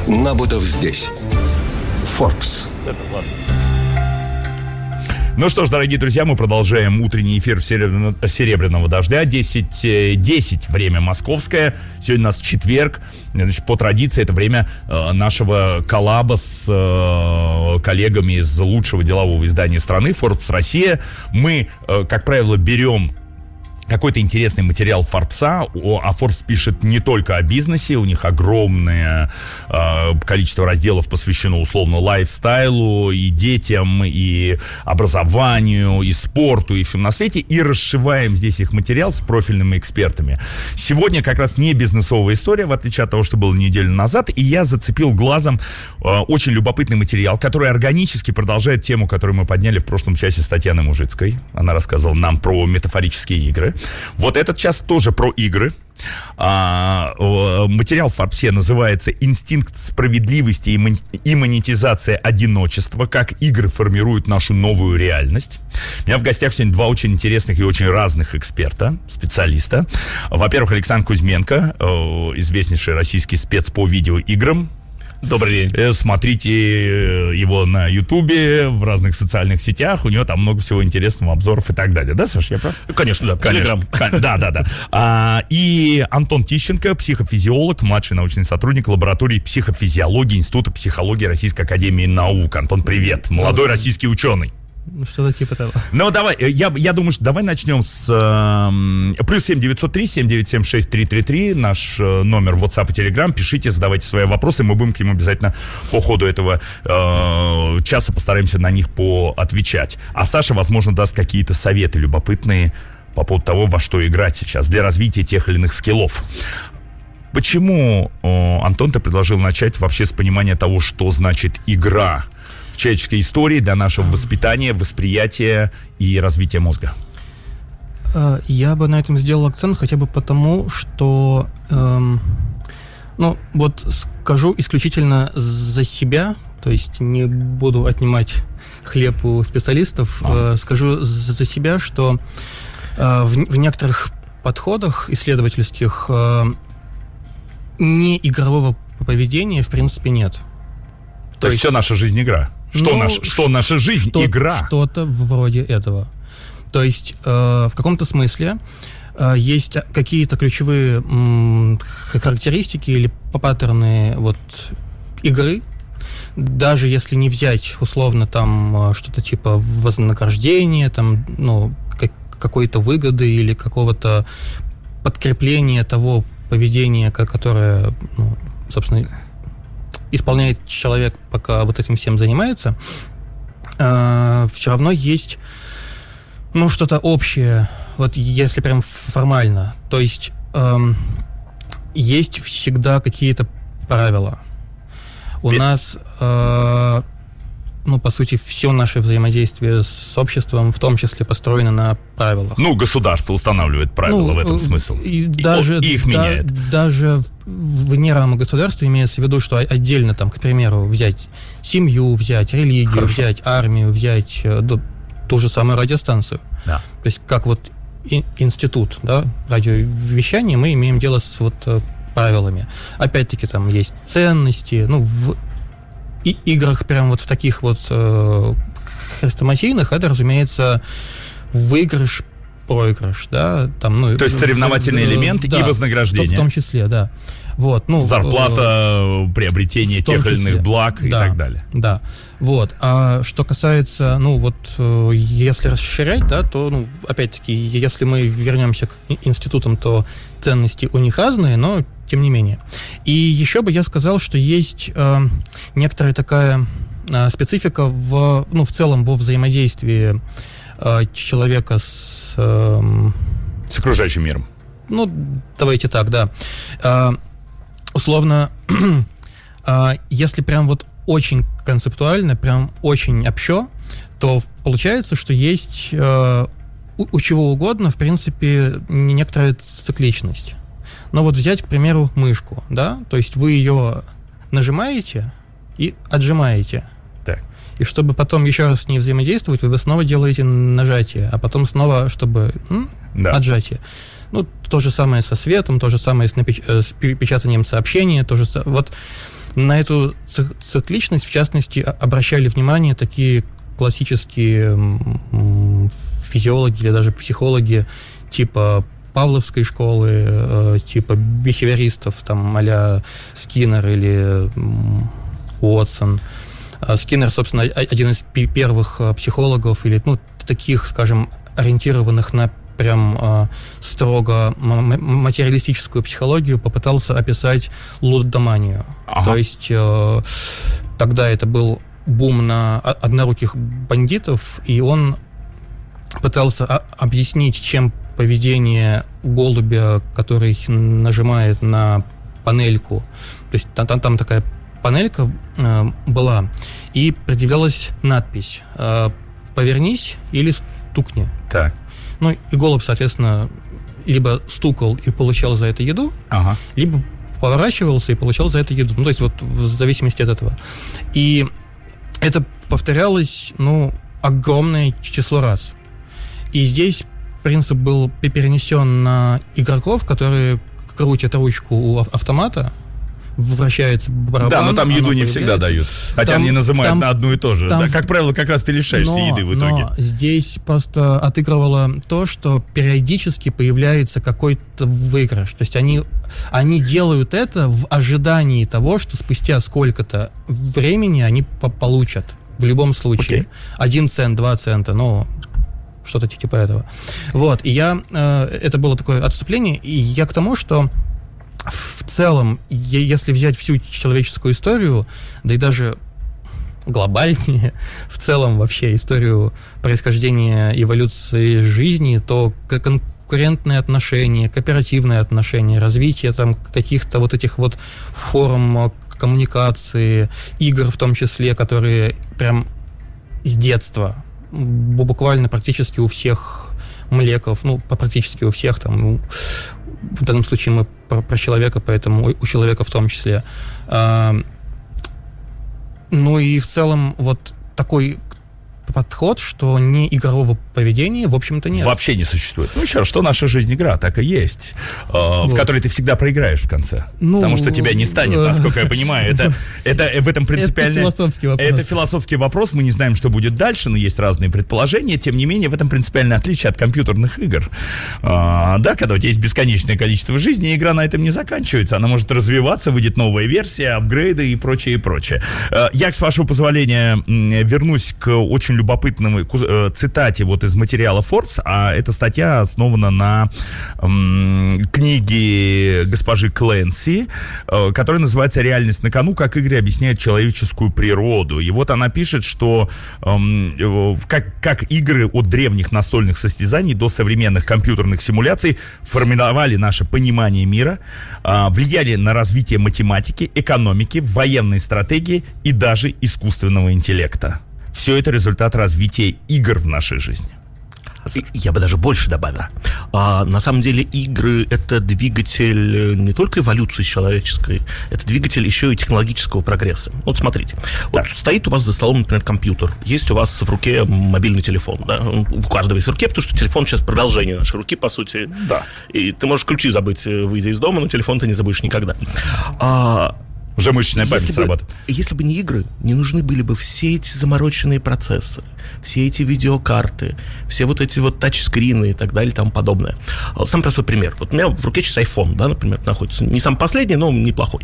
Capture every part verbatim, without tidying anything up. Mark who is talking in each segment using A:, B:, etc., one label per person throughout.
A: Набутов здесь. Forbes.
B: Ну что ж, дорогие друзья, мы продолжаем утренний эфир Серебряного, Серебряного дождя. десять десять, время московское. Сегодня у нас четверг. Значит, по традиции это время э, нашего коллаба с э, коллегами из лучшего делового издания страны Forbes Россия. Мы, э, как правило, берем какой-то интересный материал Форбса, а Forbes пишет не только о бизнесе, у них огромное э, количество разделов посвящено условно лайфстайлу, и детям, и образованию, и спорту, и всем на свете, и расшиваем здесь их материал с профильными экспертами. Сегодня как раз не бизнесовая история, в отличие от того, что было неделю назад, и я зацепил глазом э, очень любопытный материал, который органически продолжает тему, которую мы подняли в прошлом часе с Татьяной Мужицкой. Она рассказывала нам про метафорические игры. Вот этот час тоже про игры. А, материал в Форбсе называется «Инстинкт справедливости и монетизация одиночества. Как игры формируют нашу новую реальность». У меня в гостях сегодня два очень интересных и очень разных эксперта, специалиста. Во-первых, Александр Кузьменко, известнейший российский спец по видеоиграм. Добрый день. Смотрите его на Ютубе, в разных социальных сетях. У него там много всего интересного, обзоров и так далее. Да, Саша, я прав?
C: Конечно, да.
B: Конечно. Да, да, да. А, и Антон Тищенко, психофизиолог, младший научный сотрудник лаборатории психофизиологии Института психологии Российской академии наук. Антон, привет. Молодой да. российский ученый.
D: Ну, что-то типа того.
B: Ну, давай, я, я думаю, что давай начнем с э, плюс семь девятьсот три семь девять семь шесть три три три, наш э, номер в WhatsApp и Telegram. Пишите, задавайте свои вопросы, мы будем к ним обязательно по ходу этого э, часа постараемся на них поотвечать. А Саша, возможно, даст какие-то советы любопытные по поводу того, во что играть сейчас для развития тех или иных скиллов. Почему, э, Антон, ты предложил начать вообще с понимания того, что значит игра в человеческой истории для нашего воспитания, восприятия и развития мозга?
D: Я бы на этом сделал акцент хотя бы потому, что, эм, ну, вот скажу исключительно за себя, то есть не буду отнимать хлеб у специалистов, а. э, скажу за себя, что э, в, в некоторых подходах исследовательских э, неигрового поведения в принципе нет.
B: То, То есть, есть вся наша жизнь игра? Что, ну, наш, что, что наша жизнь? Что, игра?
D: Что-то вроде этого. То есть э, в каком-то смысле э, есть какие-то ключевые м, характеристики или паттерны вот, игры, даже если не взять условно там что-то типа вознаграждения, там, ну, как, какой-то выгоды или какого-то подкрепления того поведения, которое, ну, собственно, исполняет человек, пока вот этим всем занимается, э, все равно есть, ну, что-то общее, вот если прям формально. То есть э, есть всегда какие-то правила. У Пи- нас, э, ну, по сути, все наше взаимодействие с обществом, в том числе, построено на правилах.
B: Ну, государство устанавливает правила, ну, в этом смысл.
D: И, даже,
B: и их да, меняет.
D: Даже вне рамок государства имеется в виду, что отдельно, там, к примеру, взять семью, взять религию, Хорошо. взять армию, взять да, ту же самую радиостанцию. Да. То есть, как вот и, институт, да, радиовещания, мы имеем дело с вот правилами. Опять-таки, там есть ценности, ну, в и играх прям вот в таких вот э, хрестоматийных, это, разумеется, выигрыш, проигрыш, да, там, ну...
B: То есть соревновательный э, элемент
D: да,
B: и вознаграждение.
D: В, в том числе, да. Вот, ну,
B: зарплата, э, приобретение тех или иных благ да, и так далее.
D: Да, вот. А что касается, ну, вот, э, если расширять, да, то, ну, опять-таки, если мы вернемся к институтам, то ценности у них разные, но тем не менее. И еще бы я сказал, что есть э, некоторая такая э, специфика в, ну, в целом во взаимодействии э, человека с... Э,
B: с окружающим миром.
D: Ну, давайте так, да. Э, условно, э, если прям вот очень концептуально, прям очень общо, то получается, что есть э, у, у чего угодно, в принципе, некоторая цикличность. Но вот взять, к примеру, мышку, да, то есть вы ее нажимаете и отжимаете.
B: Так.
D: И чтобы потом еще раз с ней взаимодействовать, вы снова делаете нажатие, а потом снова, чтобы м, да. отжатие. Ну, то же самое со светом, то же самое с, напеч- с печатанием сообщения, то же самое. Вот На эту цикличность, в частности, обращали внимание такие классические физиологи или даже психологи типа Павловской школы, типа бихевиористов, там, а-ля Скиннер или Уотсон. Скиннер, собственно, один из первых психологов или, ну, таких, скажем, ориентированных на прям строго материалистическую психологию, попытался описать лудоманию. Ага. То есть тогда это был бум на одноруких бандитов, и он пытался объяснить, чем поведение голубя, который нажимает на панельку, то есть там, там, там такая панелька э, была, и предъявлялась надпись э, «Повернись или стукни». Так. Ну, и голубь, соответственно, либо стукал и получал за это еду, ага. либо поворачивался и получал за это еду. Ну, то есть вот в зависимости от этого. И это повторялось, ну, огромное число раз. И здесь принцип был перенесен на игроков, которые крутят ручку у автомата, вращается барабан.
B: Да, но там еду не всегда дают. Хотя там, они называют там, на одну и ту же. Там, да, как правило, как раз ты лишаешься но, еды в итоге.
D: Но здесь просто отыгрывало то, что периодически появляется какой-то выигрыш. То есть они, они делают это в ожидании того, что спустя сколько-то времени они получат. В любом случае. Okay. Один цент, два цента, ну... что-то типа этого. Вот, и я... Э, это было такое отступление, и я к тому, что в целом, если взять всю человеческую историю, да и даже глобальнее, в целом вообще историю происхождения эволюции жизни, то конкурентные отношения, кооперативные отношения, развитие там каких-то вот этих вот форм коммуникации, игр в том числе, которые прям с детства буквально практически у всех млеков, ну, практически у всех, там, ну, в данном случае мы про, про человека, поэтому у человека в том числе. А, ну и в целом вот такой подход, что не игрового поведения, в общем-то, нет.
B: Вообще не существует. Ну, еще раз, что наша жизнь игра, так и есть, э, вот. В которой ты всегда проиграешь в конце. Ну, потому что тебя не станет, насколько я понимаю. Это, это в этом принципиальный...
D: Это философский вопрос.
B: Это философский вопрос, мы не знаем, что будет дальше, но есть разные предположения. Тем не менее, в этом принципиальное отличие от компьютерных игр. Э, да, когда у тебя есть бесконечное количество жизни, игра на этом не заканчивается. Она может развиваться, выйдет новая версия, апгрейды и прочее, и прочее. Э, я, с вашего позволения, вернусь к очень любопытной цитате вот из материала Forbes, а эта статья основана на м, книге госпожи Кленси, э, которая называется «Реальность на кону. Как игры объясняют человеческую природу». И вот она пишет, что э, как, как игры от древних настольных состязаний до современных компьютерных симуляций формировали наше понимание мира, э, влияли на развитие математики, экономики, военной стратегии и даже искусственного интеллекта. Все это результат развития игр в нашей жизни.
C: Я бы даже больше добавил. А, на самом деле игры — это двигатель не только эволюции человеческой, это двигатель еще и технологического прогресса. Вот смотрите, вот стоит у вас за столом, например, компьютер, есть у вас в руке мобильный телефон, да? У каждого есть в руке, потому что телефон сейчас продолжение нашей руки, по сути. Да. И ты можешь ключи забыть, выйдя из дома, но телефон ты не забудешь никогда. А...
B: Уже мышечная память
C: если
B: срабатывает.
C: Бы, если бы не игры, не нужны были бы все эти замороченные процессоры, все эти видеокарты, все вот эти вот тачскрины и так далее и тому подобное. Самый простой пример. Вот у меня в руке сейчас iPhone, да, например, находится. Не самый последний, но неплохой.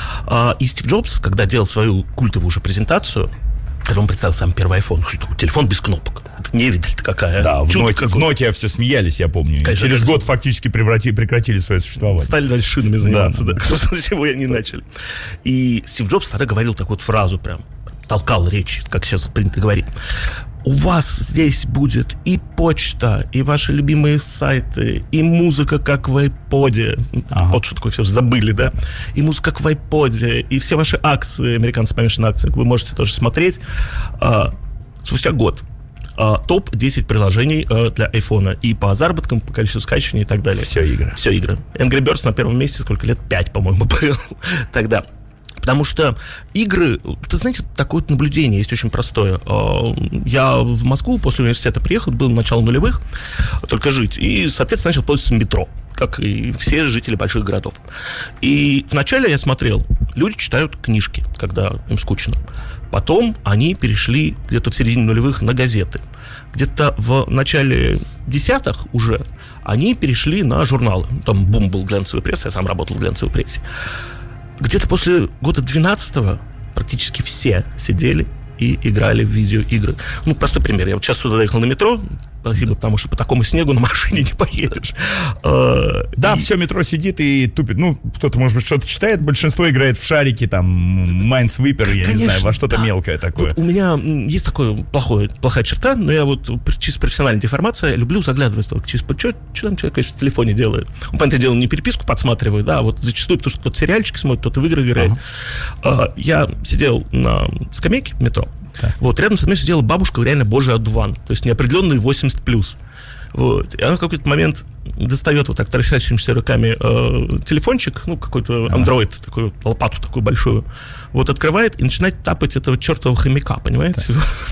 C: И Стив Джобс, когда делал свою культовую уже презентацию, когда он представил сам первый iPhone, что такое телефон без кнопок. Это невидаль-то какая.
B: Да, в Nokia, в Nokia все смеялись, я помню. Конечно, через год фактически преврати, прекратили свое существование.
C: Стали дальше шинами заниматься, да. да. С чего они начали. И Стив Джобс тогда говорил такую вот фразу прям, толкал речь, как сейчас принято говорить. У вас здесь будет и почта, и ваши любимые сайты, и музыка, как в iPod'е. Ага. Вот что такое, все забыли, да? И музыка, как в iPod'е, и все ваши акции, американцы помешаны на акциях, вы можете тоже смотреть. А, спустя год а, топ десять приложений а, для iPhone и по заработкам, по количеству скачиваний и так далее.
B: Все игры.
C: Все игры. Angry Birds на первом месте сколько лет? Пять, по-моему, был тогда. Потому что игры, ты знаете, такое вот наблюдение есть очень простое. Я в Москву после университета приехал, был начало нулевых, только жить, и, соответственно, начал пользоваться метро, как и все жители больших городов. И вначале я смотрел, Люди читают книжки, когда им скучно. Потом они перешли где-то в середине нулевых на газеты. Где-то в начале десятых уже они перешли на журналы. Там бум был глянцевой прессы, я сам работал в глянцевой прессе. Где-то после года двенадцатого практически все сидели и играли в видеоигры. Ну, простой пример. Я вот сейчас сюда доехал на метро, спасибо, потому что по такому снегу на машине не поедешь.
B: Да, все метро сидит и тупит. Ну, кто-то, может быть, что-то читает, большинство играет в шарики, там, Minesweeper, я не знаю, во что-то мелкое такое.
C: У меня есть такая плохая черта, но я вот чисто профессиональная деформация, люблю заглядывать, что там человек в телефоне делает. Он, понятное дело, не переписку подсматривает, да, вот зачастую, потому что кто-то сериальчики смотрит, кто-то в игры играет. Я сидел на скамейке в метро. Так. Вот, рядом со мной сидела бабушка, реально божий одуван, то есть неопределенный восемьдесят плюс. Вот. И она в какой-то момент достает вот так трясущимися руками э, телефончик, ну, какой-то андроид, а. такой, лопату такую большую, вот открывает и начинает тапать этого чертового хомяка, понимаете?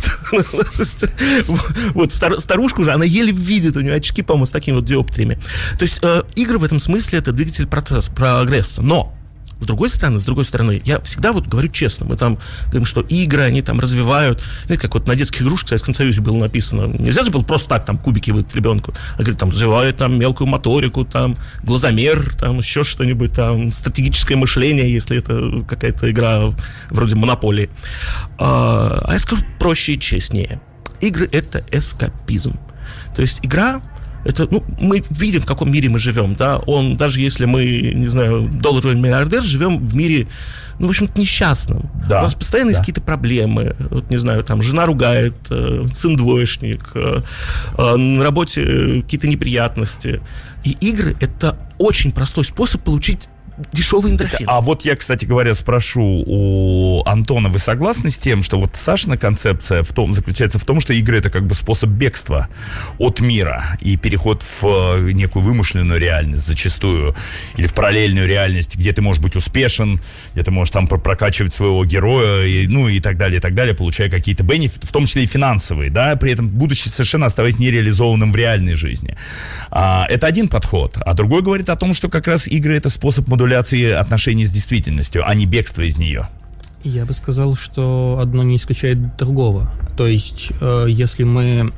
C: Вот старушка уже, она еле видит, у нее очки, по-моему, с такими вот диоптриями. То есть игры в этом смысле это двигатель прогресса, но С другой стороны, с другой стороны, я всегда вот говорю честно, мы там говорим, что игры, они там развивают, знаете, как вот на детских игрушках в Советском Союзе было написано, нельзя же было просто так там кубики выдать ребенку, а говорит, там, развивают там мелкую моторику, там, глазомер, там, еще что-нибудь, там, стратегическое мышление, если это какая-то игра вроде Монополии. А, а я скажу проще и честнее. Игры — это эскапизм. То есть игра... Это, ну, мы видим, в каком мире мы живем, да, он, даже если мы, не знаю, долларовый миллиардер, живем в мире, ну, в общем-то, несчастном. Да, у нас постоянно да. есть какие-то проблемы, вот, не знаю, там, жена ругает, э, сын двоечник, э, э, на работе какие-то неприятности. И игры — это очень простой способ получить дешевый эндорфин.
B: А вот я, кстати говоря, спрошу у Антона, вы согласны с тем, что вот Сашина концепция в том, заключается в том, что игры — это как бы способ бегства от мира и переход в некую вымышленную реальность зачастую, или в параллельную реальность, где ты можешь быть успешен, где ты можешь там прокачивать своего героя, и, ну и так далее, и так далее, получая какие-то бенефиты, в том числе и финансовые, да, при этом будучи совершенно оставаясь нереализованным в реальной жизни. А, это один подход. А другой говорит о том, что как раз игры — это способ модуляции отношений с действительностью, а не бегство из нее.
D: Я бы сказал, что одно не исключает другого. То есть, э, если мы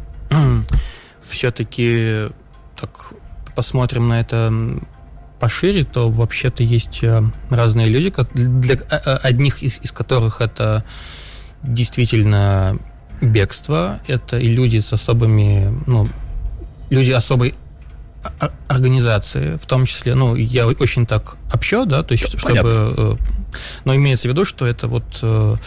D: все-таки так посмотрим на это пошире, то вообще-то есть разные люди, как для одних из, из которых это действительно бегство, это и люди с особыми, ну, люди особой организации, в том числе, ну, я очень так общо, да, то есть, чтобы... Понятно. Но имеется в виду, что это вот... Э,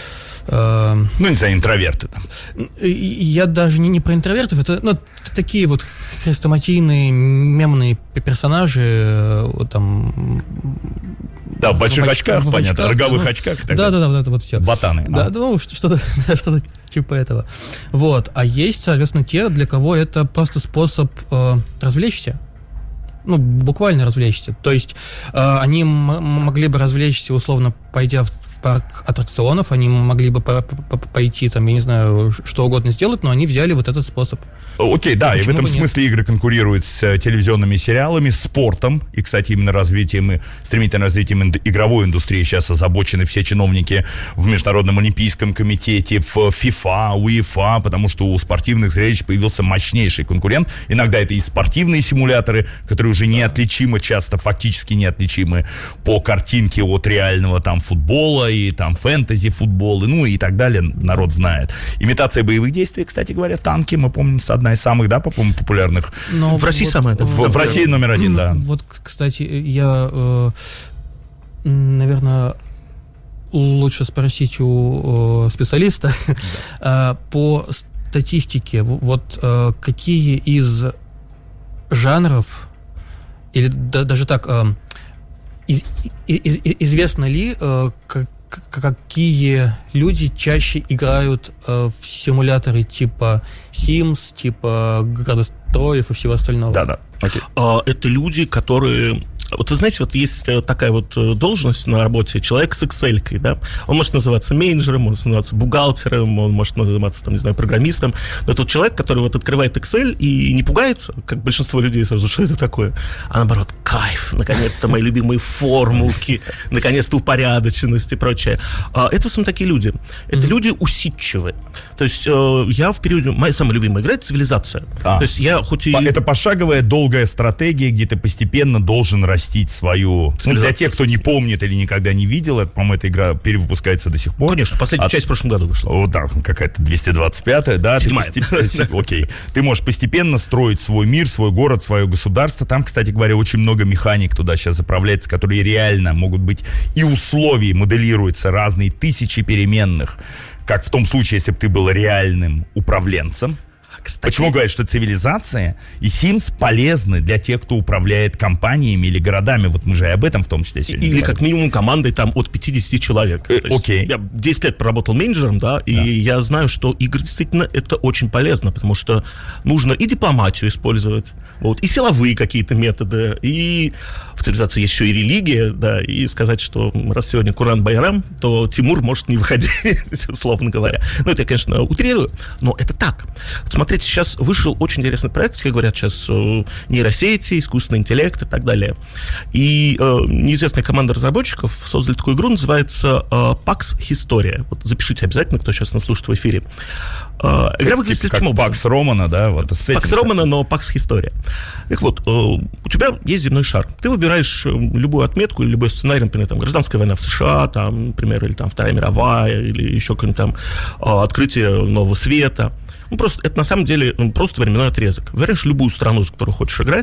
D: э,
B: ну, не знаю, интроверты там.
D: Я даже не, не про интровертов, это, ну, такие вот хрестоматийные, мемные персонажи, вот там...
B: Да, в больших в очках, в понятно, очках, роговых
D: ну,
B: очках.
D: Да-да-да, вот это вот все.
B: Ботаны.
D: Да,
B: а.
D: ну, что-то, что-то типа этого. Вот. А есть, соответственно, те, для кого это просто способ э, развлечься. Ну, буквально развлечься. То есть э, они м- могли бы развлечься, условно, пойдя в, в парк аттракционов, они могли бы по- по- пойти, там, я не знаю, что угодно сделать, но они взяли вот этот способ.
B: Окей, да,
D: и
B: в этом смысле игры конкурируют с телевизионными сериалами, спортом, и, кстати, именно развитием, и стремительным развитием инду- игровой индустрии сейчас озабочены все чиновники в Международном олимпийском комитете, в FIFA, УЕФА, потому что у спортивных зрелищ появился мощнейший конкурент. Иногда это и спортивные симуляторы, которые уже неотличимы, часто фактически неотличимы по картинке от реального там футбола и там фэнтези-футбола, ну и так далее, народ знает. Имитация боевых действий, кстати говоря, танки, мы помним, одна из самых, да, по-моему, популярных.
D: Но
C: в России
D: вот,
C: самая.
B: В, в России номер один, да.
D: Вот, кстати, я, э, наверное, лучше спросить у э, специалиста да. э, по статистике, вот э, какие из жанров, или да, даже так, э, из, из, известно ли, э, как, какие люди чаще играют э, в симуляторы типа Sims, типа градостроев и всего остального?
B: Да-да.
C: Okay. А, это люди, которые Вот вы знаете, вот есть такая вот должность на работе, человек с Excel-кой, да, он может называться менеджером, может называться бухгалтером, он может называться, там, не знаю, программистом, но тот человек, который вот открывает Excel и не пугается, как большинство людей сразу, что это такое, а наоборот, кайф, наконец-то мои любимые формулки, наконец-то упорядоченность и прочее. Это, в основном, такие люди. Это mm-hmm. люди усидчивые. То есть я в периоде, моя самая любимая игра — это «Цивилизация». А. То есть я хоть и...
B: Это пошаговая долгая стратегия, где ты постепенно должен растить свою... Ну, для тех, кто не помнит или никогда не видел, это, по-моему, эта игра перевыпускается до сих пор.
C: Конечно, последняя а... часть в прошлом году вышла.
B: Вот, да, какая-то двести двадцать пятая, да. Седьмая. Ты постеп... Окей. Ты можешь постепенно строить свой мир, свой город, свое государство. Там, кстати говоря, очень много механик туда сейчас заправляется, которые реально могут быть и условий, моделируются разные тысячи переменных, как в том случае, если бы ты был реальным управленцем. Кстати. Почему говорят, что цивилизация и Sims полезны для тех, кто управляет компаниями или городами? Вот мы же и об этом в том числе сегодня
C: Или
B: говорим.
C: Как минимум командой там от пятидесяти человек.
B: Э, окей.
C: Я десять лет проработал менеджером, да, и да. я знаю, что игры действительно это очень полезно, потому что нужно и дипломатию использовать, вот, и силовые какие-то методы, и в цивилизации есть еще и религия, да, и сказать, что раз сегодня Куран-Байрам, то Тимур может не выходить, условно говоря. Ну, это я, конечно, утрирую, но это так. Смотрите, сейчас вышел очень интересный проект, все говорят сейчас нейросети, искусственный интеллект и так далее. И э, неизвестная команда разработчиков создали такую игру, называется э, Pax Historia. Вот запишите обязательно, кто сейчас нас слушает в эфире. Uh, игра выглядит
B: типа как Пакс Романа, да? Вот
C: Пакс Романа, но Пакс История. Так вот, uh, у тебя есть земной шар. Ты выбираешь любую отметку или любой сценарий, например, там, гражданская война в США, там, например, или там Вторая мировая, или еще какое-нибудь там uh, открытие нового света. Ну, просто, это на самом деле ну, просто временной отрезок. Выбираешь любую страну, за которую хочешь играть,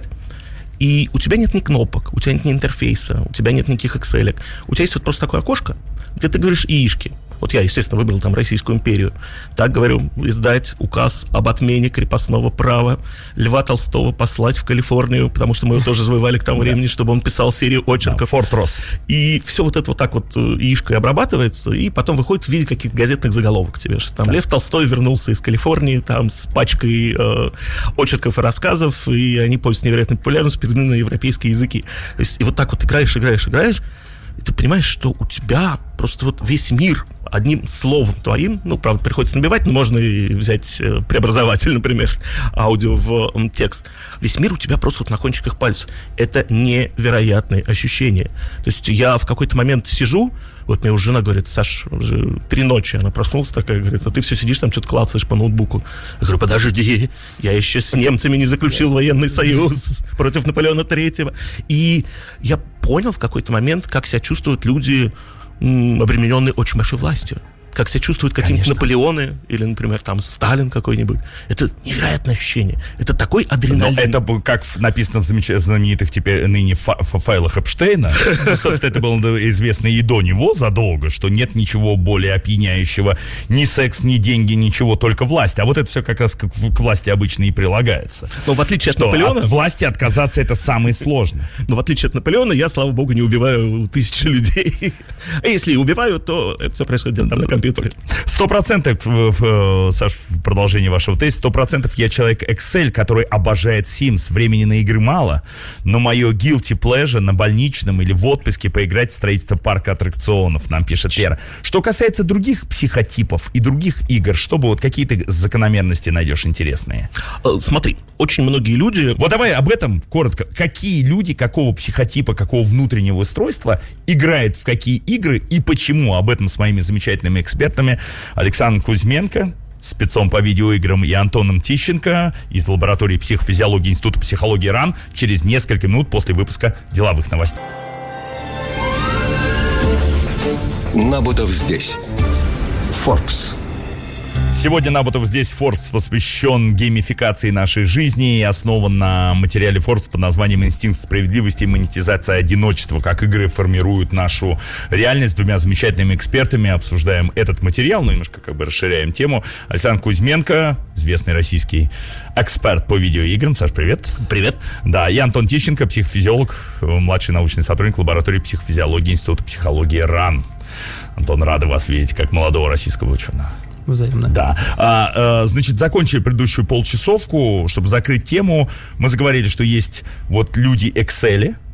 C: и у тебя нет ни кнопок, у тебя нет ни интерфейса, у тебя нет никаких экселек. У тебя есть вот просто такое окошко, где ты говоришь «иишки». Вот я, естественно, выбрал там Российскую империю. Так говорю, издать указ об отмене крепостного права, Льва Толстого послать в Калифорнию, потому что мы его тоже завоевали к тому времени, чтобы он писал серию очерков.
B: Форт Росс.
C: И все вот это вот так вот яишкой обрабатывается, и потом выходит в виде каких-то газетных заголовок к тебе, что там да. Лев Толстой вернулся из Калифорнии, там с пачкой э, очерков и рассказов, и они пользуются невероятной популярностью, переведены на европейские языки. То есть, и вот так вот играешь, играешь, играешь, и ты понимаешь, что у тебя просто вот весь мир одним словом твоим, ну, правда, приходится набивать, но можно и взять э, преобразователь, например, аудио в э, текст. Весь мир у тебя просто вот на кончиках пальцев. Это невероятное ощущение. То есть я в какой-то момент сижу, вот мне уже жена говорит: Саш, уже три ночи, она проснулась такая, говорит, а ты все сидишь там, что-то клацаешь по ноутбуку. Я говорю: подожди, я еще с немцами не заключил военный союз против Наполеона Третьего. И я понял в какой-то момент, как себя чувствуют люди, обремененные очень большой властью. Как себя чувствуют какие-нибудь Наполеоны или, например, там Сталин какой-нибудь. Это невероятное ощущение. Это такой адреналин.
B: Но это, как написано в знаменитых теперь ныне фа- файлах Эпштейна, собственно, это было известно и до него задолго, что нет ничего более опьяняющего, ни секс, ни деньги, ничего, только власть. А вот это все как раз к, к власти обычно и прилагается.
C: Но в отличие
B: что
C: от Наполеона...
B: От власти отказаться — это самое сложное.
C: Но в отличие от Наполеона, я, слава богу, не убиваю тысячи людей. А если и убиваю, то это все происходит где-то там на компьютере.
B: Сто процентов, Саш, в продолжении вашего теста, сто процентов я человек Excel, который обожает Sims. Времени на игры мало, но мое guilty pleasure на больничном или в отпуске поиграть в строительство парка аттракционов, нам пишет Лера. Что касается других психотипов и других игр, чтобы вот какие-то закономерности найдешь интересные?
C: Смотри, очень многие люди...
B: Вот давай об этом коротко. Какие люди, какого психотипа, какого внутреннего устройства играют в какие игры и почему? Об этом с моими замечательными экспертами Александром Кузьменко, спецом по видеоиграм, и Антоном Тищенко из лаборатории психофизиологии Института психологии РАН через несколько минут после выпуска деловых новостей.
A: Набутов здесь. Forbes.
B: Сегодня Набутов здесь Forbes посвящен геймификации нашей жизни и основан на материале Forbes под названием «Инстинкт справедливости и монетизация одиночества. Как игры формируют нашу реальность». С двумя замечательными экспертами обсуждаем этот материал, ну, немножко как бы расширяем тему. Александр Кузьменко, известный российский эксперт по видеоиграм. Саш, привет.
C: Привет.
B: Да, и Антон Тищенко, психофизиолог, младший научный сотрудник лаборатории психофизиологии Института психологии РАН. Антон, рады вас видеть, как молодого российского ученого.
D: Взаимно.
B: Да. А, а, значит, закончили предыдущую полчасовку, чтобы закрыть тему. Мы заговорили, что есть вот люди Excel,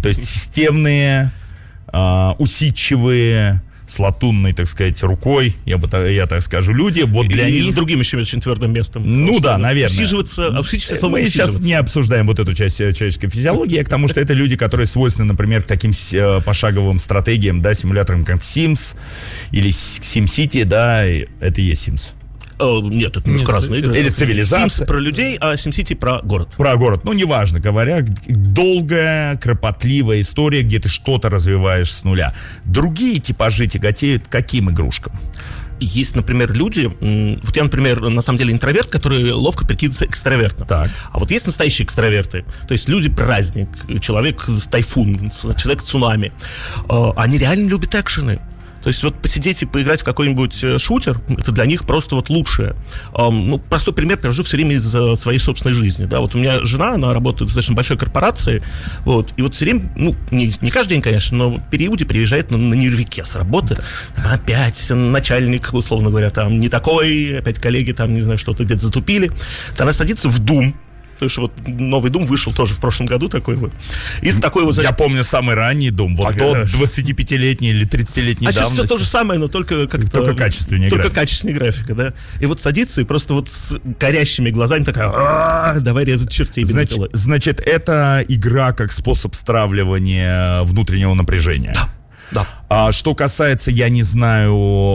B: То есть системные, э, усидчивые, с латунной, так сказать, рукой, я бы так, я так скажу, люди, вот для
C: и,
B: них...
C: И с другим еще очень твердым местом.
B: Ну да,
C: что,
B: наверное.
C: Усиживаться, усидчиваться,
B: Мы сейчас не обсуждаем вот эту часть человеческой физиологии, к тому, что это люди, которые свойственны, например, к таким э, пошаговым стратегиям, да, симуляторам, как Sims или SimCity, да, это и есть Sims.
C: Нет, это немножко
D: Нет,
C: разные игры.
B: Или цивилизация.
C: Sims про людей, а SimCity про город.
B: Про город. Ну, неважно, говоря, долгая, кропотливая история, где ты что-то развиваешь с нуля. Другие типажи тяготеют к каким игрушкам?
C: Есть, например, люди, вот я, например, на самом деле интроверт, который ловко прикидывается экстравертом.
B: Так.
C: А вот есть настоящие экстраверты, то есть люди-праздник, человек-тайфун, человек-цунами. Они реально любят экшены. То есть вот посидеть и поиграть в какой-нибудь шутер, это для них просто вот лучшее. Um, ну, простой пример привожу все время из uh, своей собственной жизни. Да? Вот у меня жена, она работает в достаточно большой корпорации, вот, и вот все время, ну, не, не каждый день, конечно, но в периоде приезжает на, на нервике с работы. Опять начальник, условно говоря, там не такой, опять коллеги там, не знаю, что-то где-то затупили. Она садится в Doom. Потому что вот новый Doom вышел тоже в прошлом году такой вот. И такой вот, значит...
B: Я помню самый ранний Doom, вот
C: а,
B: тот двадцатипятилетний или тридцатилетний
C: а
B: давности.
C: сейчас все то же самое, но только как-то...
B: Только качественнее
C: Только
B: графика.
C: качественнее графика, да. И вот садится и просто вот с горящими глазами такая, давай резать чертей бензопилой.
B: Значит, значит, это игра как способ стравливания внутреннего напряжения.
C: Да, да.
B: А что касается, я не знаю,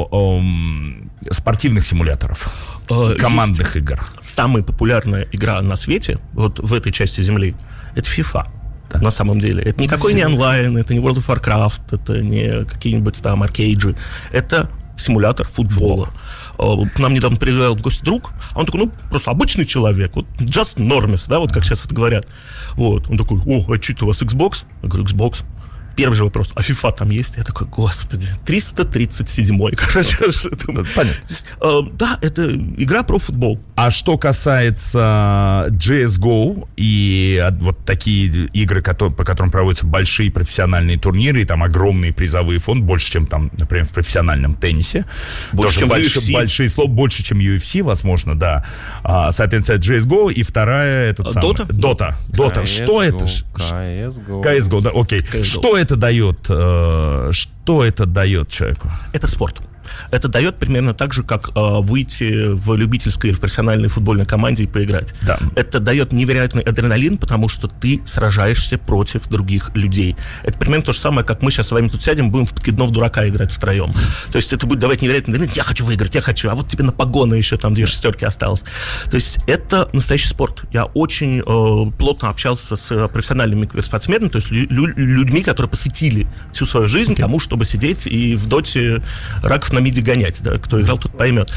B: эм, спортивных симуляторов, командных
C: Есть
B: игр.
C: Самая популярная игра на свете, вот в этой части Земли, это FIFA. Да. На самом деле. Это никакой не онлайн, это не World of Warcraft, это не какие-нибудь там аркейджи. Это симулятор футбола. К нам недавно приезжал в гости друг, а он такой, ну, просто обычный человек, вот just normist, да, вот как сейчас вот говорят. Вот. Он такой, о, а что это у вас Xbox? Я говорю, Xbox. Первый же вопрос, а FIFA там есть? Я такой, господи, триста тридцать седьмой, короче.
B: Понятно.
C: Э, да, это игра про футбол.
B: А что касается джи эс го и вот такие игры, которые, по которым проводятся большие профессиональные турниры, и там огромные призовые фонды, больше, чем там, например, в профессиональном теннисе.
C: Больше, чем
B: больше,
C: ю эф си.
B: Большие слова, больше, чем ю эф си, возможно, да. А, соответственно, джи эс го, и вторая, этот самый...
C: Дота?
B: Дота. Дота. Что это?
E: си эс го.
B: си эс го, да, окей.
C: си эс го.
B: Что это дает? э, Что это дает человеку?
C: Это спорт. Это дает примерно так же, как э, выйти в любительской или в профессиональной футбольной команде и поиграть.
B: Да.
C: Это дает невероятный адреналин, потому что ты сражаешься против других людей. Это примерно то же самое, как мы сейчас с вами тут сядем, будем в подкидного дурака играть втроем. То есть это будет давать невероятный адреналин. Я хочу выиграть, я хочу, а вот тебе на погоны еще там две шестерки осталось. То есть это настоящий спорт. Я очень э, плотно общался с профессиональными спортсменами, то есть лю- людьми, которые посвятили всю свою жизнь okay. тому, чтобы сидеть и в доте раков на миди гонять, да, кто играл, тот поймет.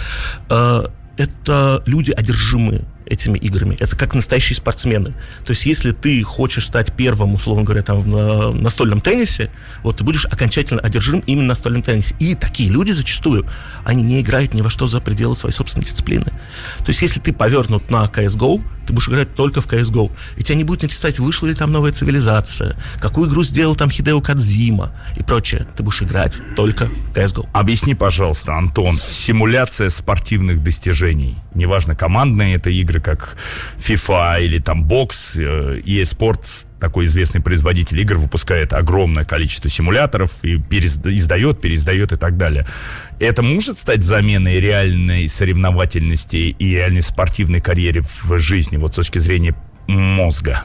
C: Это люди одержимые этими играми. Это как настоящие спортсмены. То есть, если ты хочешь стать первым, условно говоря, там, в настольном теннисе, вот, ты будешь окончательно одержим именно настольным теннисе. И такие люди зачастую, они не играют ни во что за пределы своей собственной дисциплины. То есть, если ты повернут на си эс го, ты будешь играть только в си эс го. И тебя не будет интересовать, вышла ли там новая цивилизация, какую игру сделал там Хидео Кодзима и прочее. Ты будешь играть только в си эс го.
B: Объясни, пожалуйста, Антон, симуляция спортивных достижений. Неважно, командные это игры, как FIFA или там бокс, и эй Sports, такой известный производитель игр, выпускает огромное количество симуляторов и переизда- издает, переиздает и так далее. Это может стать заменой реальной соревновательности и реальной спортивной карьере в жизни, вот с точки зрения мозга?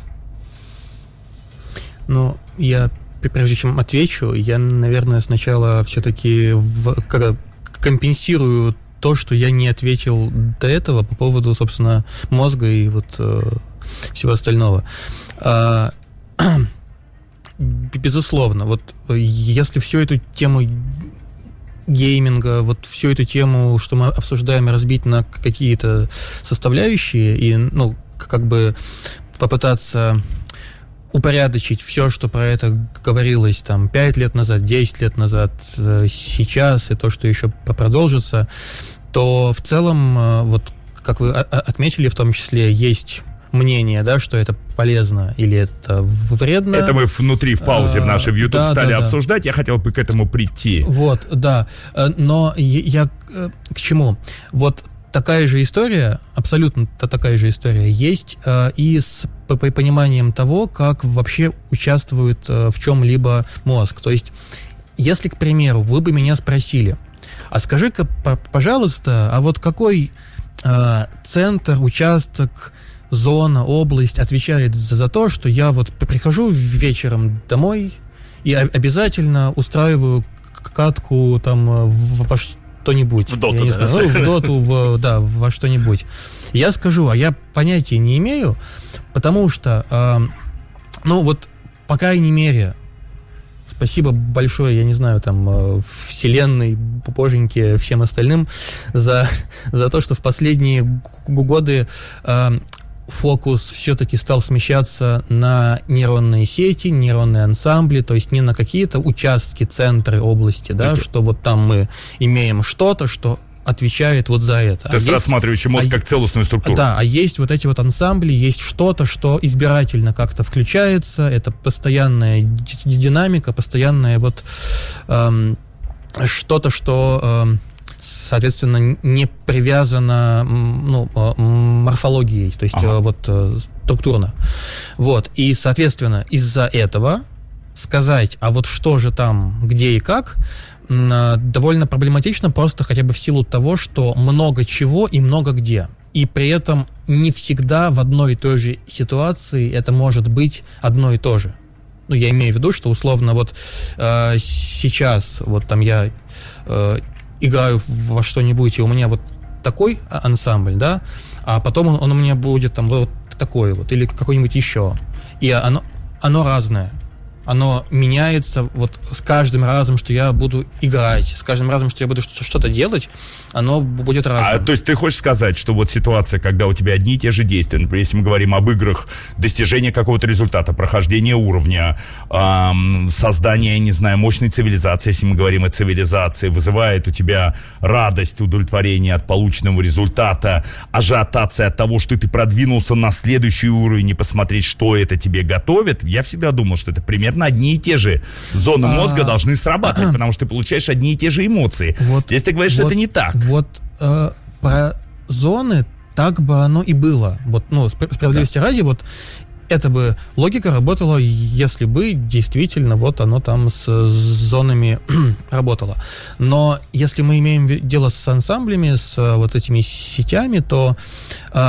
D: Ну, я, прежде чем отвечу, я, наверное, сначала все-таки в, как, компенсирую то, что я не ответил до этого по поводу, собственно, мозга и вот э, всего остального. А, безусловно, вот если всю эту тему гейминга, вот всю эту тему, что мы обсуждаем, разбить на какие-то составляющие и, ну, как бы попытаться упорядочить все, что про это говорилось там пять лет назад, десять лет назад, сейчас и то, что еще продолжится, то в целом, вот как вы отметили, в том числе есть мнение, да, что это полезно или это вредно.
B: Это мы внутри в паузе в нашей в YouTube
D: да,
B: стали
D: да, да.
B: обсуждать, я хотел бы к этому прийти.
D: Вот, да, но я к чему? Вот такая же история, абсолютно такая же история, есть э, и с пониманием того, как вообще участвует э, в чем-либо мозг. То есть, если, к примеру, вы бы меня спросили, а скажи-ка, пожалуйста, а вот какой э, центр, участок, зона, область отвечает за, за то, что я вот прихожу вечером домой и обязательно устраиваю катку там во что-нибудь.
C: В доту,
D: я не
C: да.
D: знаю, в доту, в, да, во что-нибудь. Я скажу, а я понятия не имею, потому что, э, ну вот, по крайней мере, спасибо большое, я не знаю, там, вселенной, боженьке, всем остальным, за, за то, что в последние годы э, фокус все-таки стал смещаться на нейронные сети, нейронные ансамбли, то есть не на какие-то участки, центры области, да, это... что вот там мы имеем что-то, что отвечает вот за это.
B: То есть, а рассматривающий мозг а как целостную структуру.
D: Да, а есть вот эти вот ансамбли, есть что-то, что избирательно как-то включается, это постоянная динамика, постоянная вот эм, что-то, что... Эм, соответственно, не привязано, ну, морфологией, то есть ага. вот структурно. Вот. И, соответственно, из-за этого сказать, а вот что же там, где и как, довольно проблематично, просто хотя бы в силу того, что много чего и много где. И при этом не всегда в одной и той же ситуации это может быть одно и то же. Ну, я имею в виду, что условно вот э, сейчас вот там я... Э, играю во что-нибудь, и у меня вот такой ансамбль, да, а потом он, он у меня будет там вот такой вот, или какой-нибудь еще. И оно, оно разное. Оно меняется вот с каждым разом, что я буду играть, с каждым разом, что я буду что-то делать, оно будет разным.
B: А, то есть ты хочешь сказать, что вот ситуация, когда у тебя одни и те же действия, например, если мы говорим об играх, достижение какого-то результата, прохождение уровня, эм, создание, не знаю, мощной цивилизации, если мы говорим о цивилизации, вызывает у тебя радость, удовлетворение от полученного результата, ажиотация от того, что ты продвинулся на следующий уровень и посмотреть, что это тебе готовит. Я всегда думал, что это примерно одни и те же зоны мозга а, должны срабатывать, а, потому что ты получаешь одни и те же эмоции. Вот, Здесь ты говоришь, вот, что это не так.
D: Вот э, про зоны так бы оно и было. Вот, ну, справедливости да. ради, вот эта бы логика работала, если бы действительно вот оно там с зонами работало. Но если мы имеем дело с ансамблями, с вот этими сетями, то э,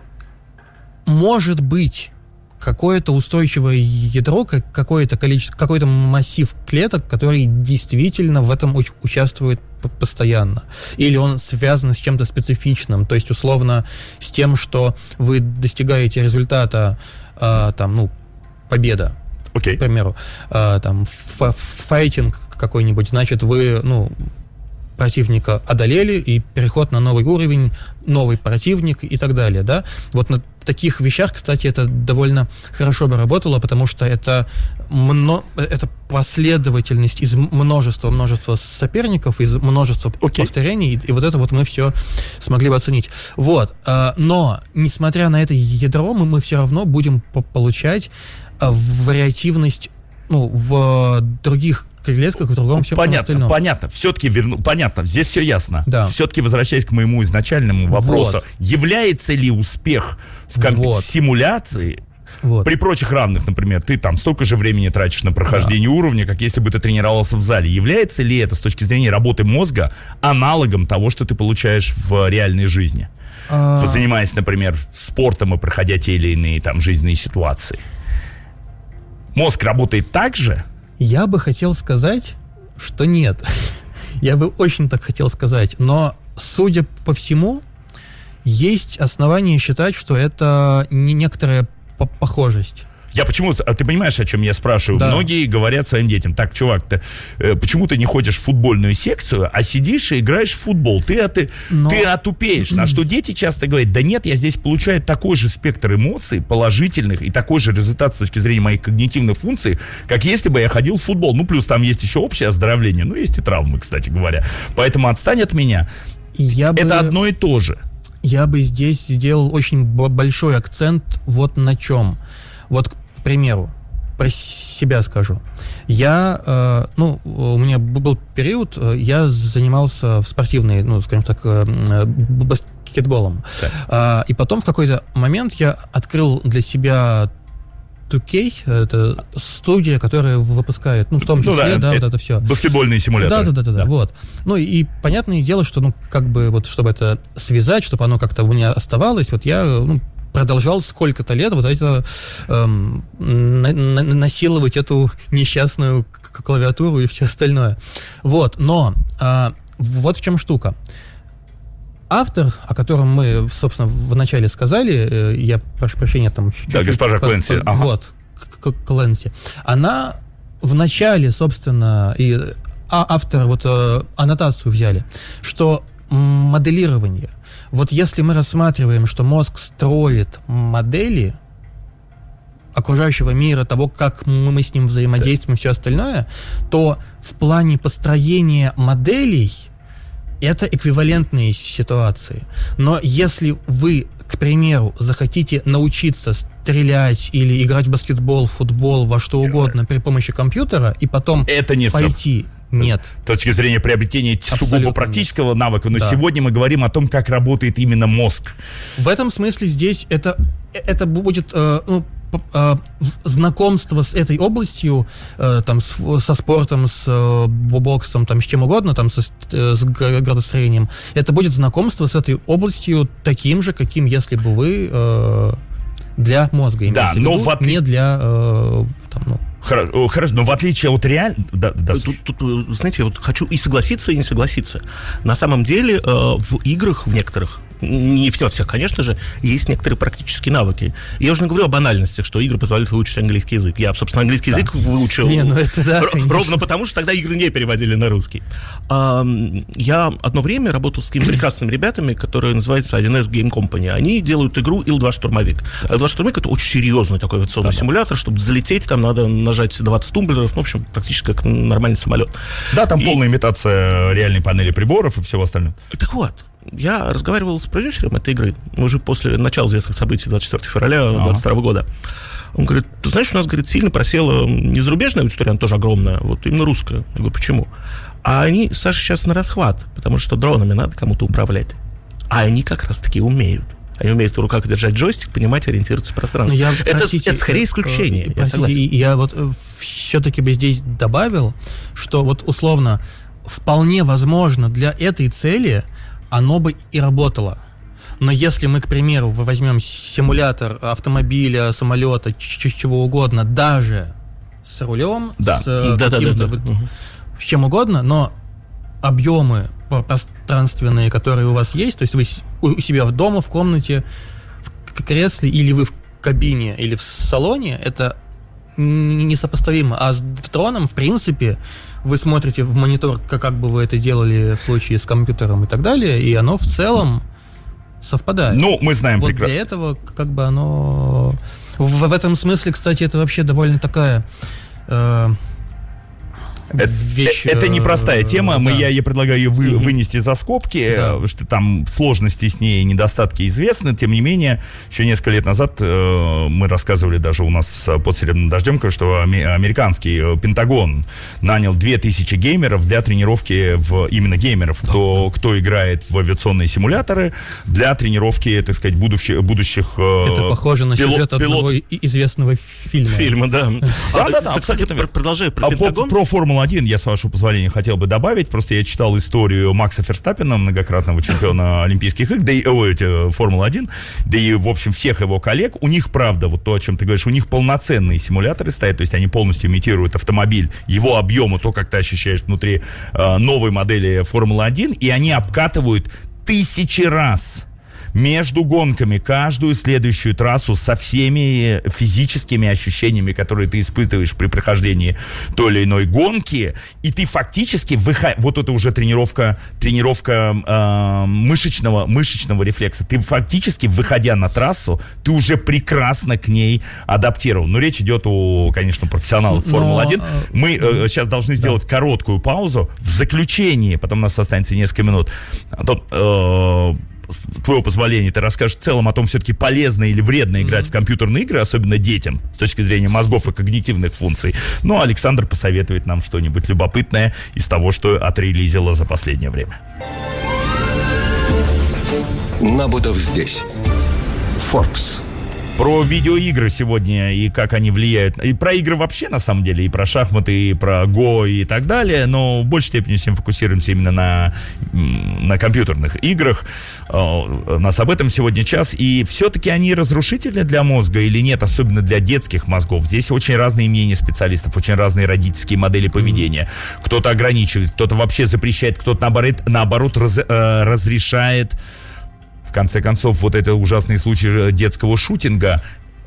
D: может быть какое-то устойчивое ядро, какое-то количество, какой-то массив клеток, который действительно в этом уч- участвует постоянно. Или он связан с чем-то специфичным, то есть условно с тем, что вы достигаете результата, э, там, ну, победа,
B: okay.
D: к примеру, э, там, ф- файтинг какой-нибудь, значит, вы, ну, противника одолели, и переход на новый уровень, новый противник и так далее, да. Вот на таких вещах, кстати, это довольно хорошо бы работало, потому что это, мно, это последовательность из множества-множества соперников, из множества okay. повторений, и, и вот это вот мы все смогли бы оценить. Вот. Но, несмотря на это ядро, мы, мы все равно будем получать вариативность, ну, в других клетках, в другом всем
B: понятно,
D: остальном.
B: Понятно, все-таки верну, понятно, здесь все ясно.
D: Да.
B: Все-таки возвращаясь к моему изначальному вопросу, вот. Является ли успех в, комп- вот. в симуляции вот. При прочих равных, например, ты там столько же времени тратишь на прохождение да. уровня, как если бы ты тренировался в зале. Является ли это с точки зрения работы мозга аналогом того, что ты получаешь в реальной жизни, а... занимаясь, например, спортом и проходя те или иные там жизненные ситуации? Мозг работает так же?
D: Я бы хотел сказать, что нет. Я бы очень так хотел сказать. Но, судя по всему, есть основания считать, что это не некоторая похожесть.
B: Я почему... Ты понимаешь, о чем я спрашиваю? Да. Многие говорят своим детям: так, чувак, ты, э, почему ты не ходишь в футбольную секцию, а сидишь и играешь в футбол? Ты, а ты, Но... ты отупеешь. На что дети часто говорят: да нет, я здесь получаю такой же спектр эмоций положительных и такой же результат с точки зрения моих когнитивных функций, как если бы я ходил в футбол. Ну, плюс там есть еще общее оздоровление, ну, есть и травмы, кстати говоря. Поэтому отстань от меня.
D: Я
B: Это
D: бы...
B: одно и то же.
D: Я бы здесь сделал очень большой акцент вот на чем. Вот, к примеру, про себя скажу. Я, э, ну, у меня был период, я занимался в спортивной, ну, скажем так, э, баскетболом. А, и потом в какой-то момент я открыл для себя ту кей, это студия, которая выпускает, ну, в том числе, ну, да, да это, вот это все.
B: Баскетбольные симуляторы.
D: Да, да, да, да, да, вот. Ну, и понятное дело, что, ну, как бы, вот, чтобы это связать, чтобы оно как-то у меня оставалось, вот я, ну, продолжал сколько-то лет вот это эм, на, на, насиловать эту несчастную клавиатуру и все остальное. Вот, но э, вот в чем штука. Автор, о котором мы, собственно, вначале сказали, э, я прошу прощения, там чуть-чуть...
B: Да, госпожа
D: по,
B: Кленси.
D: По,
B: ага.
D: Вот, Кленси. Она в начале, собственно, и а, автор вот э, аннотацию взяли, что моделирование. Вот если мы рассматриваем, что мозг строит модели окружающего мира, того, как мы с ним взаимодействуем и все остальное, то в плане построения моделей это эквивалентные ситуации. Но если вы, к примеру, захотите научиться стрелять или играть в баскетбол, футбол, во что угодно при помощи компьютера, и потом это не пойти... Нет.
B: С точки зрения приобретения абсолютно сугубо практического нет. навыка, но да. сегодня мы говорим о том, как работает именно мозг.
D: В этом смысле здесь это, это будет э, ну, э, знакомство с этой областью, э, там, с, со спортом, с э, боксом, там, с чем угодно, там, со, э, с градостроением. Это будет знакомство с этой областью таким же, каким если бы вы э, для мозга имели.
B: Да, но в отли...
D: не для... Э, там, ну,
B: Хорошо, хорошо, но в отличие от реаль... Да, да.
C: Тут, тут, знаете, я вот хочу и согласиться, и не согласиться. На самом деле э, в играх, в некоторых, не во всех, конечно же, есть некоторые практические навыки. Я уже не говорю о банальностях, что игры позволяют выучить английский язык. Я, собственно, английский да. язык выучил
D: не, ну это да, р-
C: ровно потому, что тогда игры не переводили на русский. А, я одно время работал с такими прекрасными ребятами, которые называются один эс Game Company. Они делают игру ил два Штурмовик. ил два Штурмовик — это очень серьезный такой авиационный да, симулятор. Чтобы взлететь, там надо нажать двадцать тумблеров. Ну, в общем, практически как нормальный самолет.
B: Да, там
C: и...
B: полная имитация реальной панели приборов и всего остального.
C: Так вот, я разговаривал с продюсером этой игры уже после начала известных событий двадцать четвёртого февраля двадцать второго года. Он говорит, ты знаешь, у нас, говорит, сильно просела не зарубежная аудитория, она тоже огромная, вот именно русская. Я говорю, почему? А они, Саша, сейчас на расхват, потому что дронами надо кому-то управлять. А они как раз-таки умеют. Они умеют в руках держать джойстик, понимать, ориентироваться в пространстве. Я, это, простите, это скорее исключение.
D: Простите, я, согласен. Я вот все-таки бы здесь добавил, что вот условно вполне возможно для этой цели оно бы и работало. Но если мы, к примеру, возьмем симулятор автомобиля, самолета, ч- чего угодно, даже с рулем,
C: да.
D: с
C: да,
D: каким-то,
C: да, да, да.
D: Вот, с чем угодно, но объемы пространственные, которые у вас есть, то есть вы у себя в дома, в комнате, в кресле, или вы в кабине, или в салоне, это несопоставимо. А с дроном, в принципе, вы смотрите в монитор, как, как бы вы это делали в случае с компьютером и так далее, и оно в целом совпадает.
B: Ну, мы знаем
D: вот
B: прекрасно.
D: Для этого как бы оно... В, в этом смысле, кстати, это вообще довольно такая... Э,
B: Это,
D: вещь,
B: это непростая тема,
D: да.
B: мы, я, я предлагаю ее вы, вынести за скобки,
D: да.
B: что там сложности с ней, недостатки известны, тем не менее, еще несколько лет назад э, мы рассказывали даже у нас под «Серебряным дождем», что американский Пентагон нанял две тысячи геймеров для тренировки, в, именно геймеров, кто, кто играет в авиационные симуляторы, для тренировки, так сказать, будущих... будущих э,
D: это похоже на
B: пилот,
D: сюжет одного
B: пилот...
D: известного фильма.
C: Фильма, да.
B: Да-да-да,
C: кстати, продолжаю про Пентагон.
B: Про Формулу один я, с вашего позволения, хотел бы добавить. Просто я читал историю Макса Ферстаппена, многократного чемпиона Олимпийских игр, да и ой, Формулы один, да и, в общем, всех его коллег. У них, правда, вот то, о чем ты говоришь, у них полноценные симуляторы стоят, то есть они полностью имитируют автомобиль, его объему, то, как ты ощущаешь внутри э, новой модели Формулы один, и они обкатывают тысячи раз между гонками каждую следующую трассу со всеми физическими ощущениями, которые ты испытываешь при прохождении той или иной гонки, и ты фактически выход... вот это уже тренировка, тренировка э, мышечного, мышечного рефлекса. Ты фактически, выходя на трассу, ты уже прекрасно к ней адаптирован. Но речь идет о, конечно, профессионалах Формулы один. Мы э, сейчас должны сделать да. короткую паузу. В заключении, потом у нас останется несколько минут, Антон, э, с твоего позволения, ты расскажешь в целом о том, все-таки полезно или вредно играть mm-hmm. в компьютерные игры, особенно детям, с точки зрения мозгов и когнитивных функций. Ну, а Александр посоветует нам что-нибудь любопытное из того, что отрелизило за последнее время.
A: Набутов здесь. Forbes.
B: Про видеоигры сегодня и как они влияют. И про игры вообще, на самом деле, и про шахматы, и про Го и так далее. Но в большей степени всем фокусируемся именно на, на компьютерных играх. У нас об этом сегодня час. И все-таки они разрушительны для мозга или нет, особенно для детских мозгов. Здесь очень разные мнения специалистов, очень разные родительские модели поведения. Кто-то ограничивает, кто-то вообще запрещает, кто-то наоборот, наоборот раз, э, разрешает. В конце концов, вот это ужасный случай детского шутинга.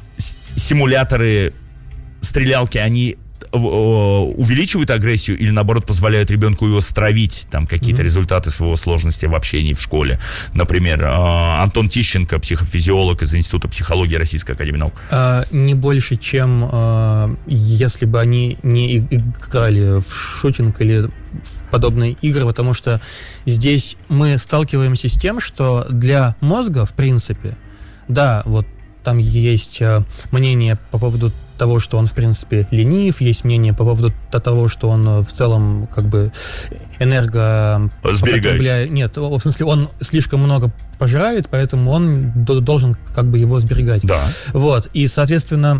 B: Симуляторы, стрелялки, они увеличивают агрессию или, наоборот, позволяют ребенку его стравить, там, какие-то mm-hmm. результаты своего сложности в общении в школе. Например, Антон Тищенко, психофизиолог из Института психологии Российской академии наук.
D: А, не больше, чем а, если бы они не играли в шутинг или в подобные игры, потому что здесь мы сталкиваемся с тем, что для мозга, в принципе, да, вот там есть а, мнение по поводу того, что он, в принципе, ленив, есть мнение по поводу того, что он в целом как бы энерго...
B: Сберегающий.
D: Нет, в смысле, он слишком много пожирает, поэтому он должен как бы его сберегать.
B: Да.
D: Вот, и, соответственно,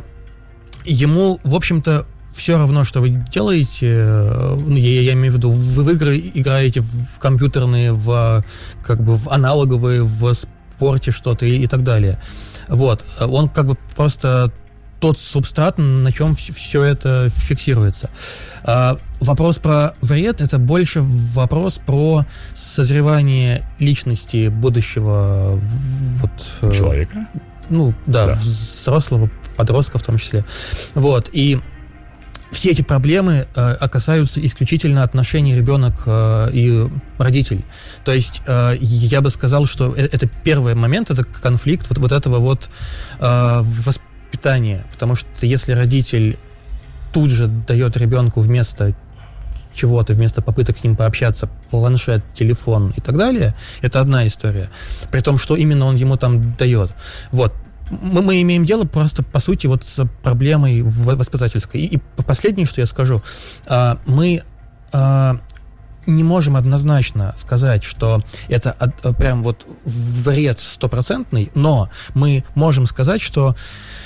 D: ему, в общем-то, все равно, что вы делаете, я, я имею в виду, вы в игры играете в компьютерные, в, как бы, в аналоговые, в спорте что-то и, и так далее. Вот, он как бы просто... тот субстрат, на чем все это фиксируется. А, вопрос про вред — это больше вопрос про созревание личности будущего вот,
B: человека.
D: Ну, да,
B: да,
D: взрослого, подростка в том числе. Вот, и все эти проблемы э, касаются исключительно отношений ребенок э, и родитель. То есть э, я бы сказал, что это первый момент, это конфликт вот, вот этого вот э, восприятия, питание, потому что если родитель тут же дает ребенку вместо чего-то, вместо попыток с ним пообщаться, планшет, телефон и так далее, это одна история. При том, что именно он ему там дает. Вот. Мы, мы имеем дело просто, по сути, вот с проблемой воспитательской. И, и последнее, что я скажу, а, мы а, не можем однозначно сказать, что это а, прям вот вред стопроцентный, но мы можем сказать, что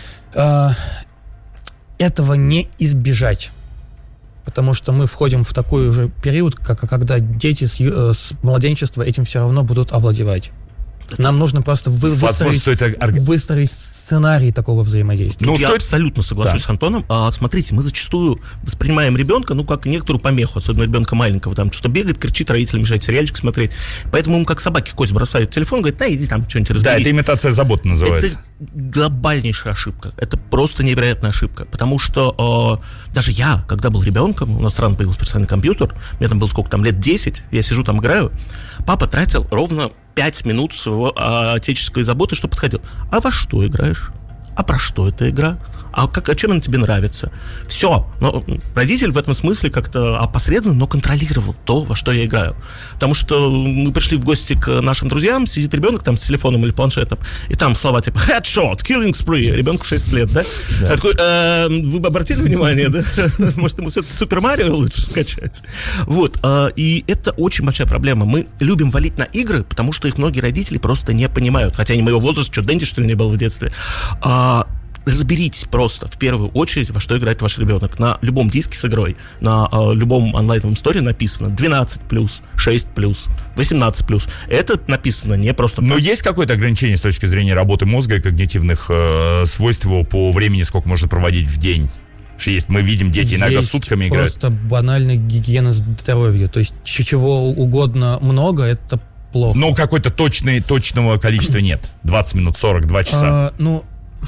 D: этого не избежать, потому что мы входим в такой уже период, как, когда дети с, с младенчества этим все равно будут овладевать. Нам нужно просто вы, выстроить, это... выстроить сценарий такого взаимодействия.
C: Ну, я стоит... абсолютно соглашусь да. с Антоном. А, смотрите, мы зачастую воспринимаем ребенка, ну, как некоторую помеху, особенно ребенка маленького, там, что бегает, кричит, родителям мешает сериальчик смотреть. Поэтому ему, как собаке, кость бросают телефон, говорит, да, иди там что-нибудь разберись.
B: Да, это имитация заботы называется.
C: Это глобальнейшая ошибка. Это просто невероятная ошибка. Потому что э, даже я, когда был ребенком, у нас рано появился персональный компьютер, мне там было сколько там, лет десять, я сижу там, играю, папа тратил ровно пять минут своего а, отеческой заботы, что подходил. А во что играешь? А про что эта игра? А, как, а чем она тебе нравится? Все. Но родитель в этом смысле как-то опосредованно, но контролировал то, во что я играю. Потому что мы пришли в гости к нашим друзьям, сидит ребенок там с телефоном или планшетом, и там слова типа headshot, killing spree, ребенку шесть лет, да? да. Я такой, э, вы бы обратили внимание, да? Может, ему все-таки Супер Марио лучше скачать? Вот. И это очень большая проблема. Мы любим валить на игры, потому что их многие родители просто не понимают. Хотя они моего возраста, что, Дэнди, что ли, не был в детстве. Разберитесь просто, в первую очередь, во что играет ваш ребенок. На любом диске с игрой, на э, любом онлайновом сторе написано двенадцать плюс, шесть плюс, восемнадцать плюс. Это написано не просто...
B: Но есть какое-то ограничение с точки зрения работы мозга и когнитивных э, свойств его по времени, сколько можно проводить в день? Что есть, мы видим, дети иногда
D: есть
B: сутками играют.
D: Просто банальная гигиена здоровья. То есть чего угодно много, это плохо.
B: Но какой-то точный, точного количества нет. двадцать минут, сорок, два часа.
D: А, ну...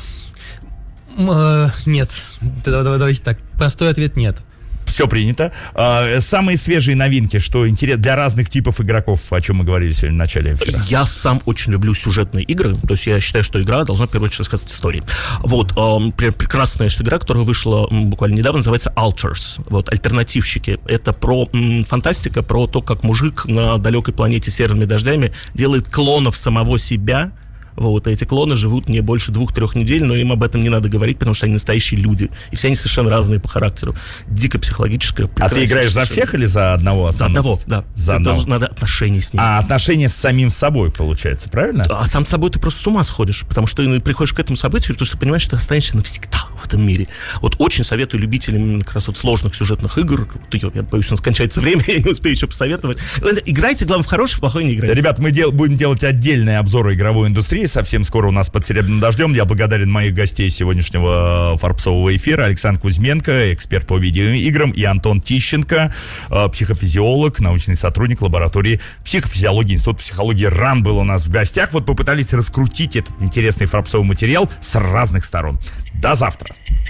D: Нет, давайте так. Простой ответ — нет.
B: Все принято. Самые свежие новинки, что интересно для разных типов игроков, о чем мы говорили сегодня в начале эфира.
C: Я сам очень люблю сюжетные игры. То есть я считаю, что игра должна в первую очередь рассказывать истории. Вот, прекрасная игра, которая вышла буквально недавно, называется Alters. Вот, альтернативщики. Это про м, фантастика, про то, как мужик на далекой планете с серыми дождями делает клонов самого себя, Вот, эти клоны живут не больше двух-трех недель, но им об этом не надо говорить, потому что они настоящие люди. И все они совершенно разные по характеру. Дико психологическое.
B: А ты играешь за всех или за одного?
C: За одного, да.
B: За одного.
C: Должен, надо отношения с ним.
B: А отношения с самим собой, получается, правильно?
C: А сам с собой ты просто с ума сходишь, потому что ты приходишь к этому событию, потому что ты понимаешь, что ты останешься навсегда в этом мире. Вот очень советую любителям как раз вот сложных сюжетных игр. Я боюсь, у нас кончается время, я не успею еще посоветовать. Играйте, главное, в хороший, в плохой не играйте.
B: Ребят, мы дел- будем делать отдельные обзоры игровой индустрии совсем скоро у нас под «Серебряным дождем». Я благодарен моих гостей сегодняшнего форбсового эфира: Александр Кузьменко, эксперт по видеоиграм, и Антон Тищенко, психофизиолог, научный сотрудник лаборатории психофизиологии Института психологии РАН был у нас в гостях. Вот попытались раскрутить этот интересный форбсовый материал с разных сторон. До завтра.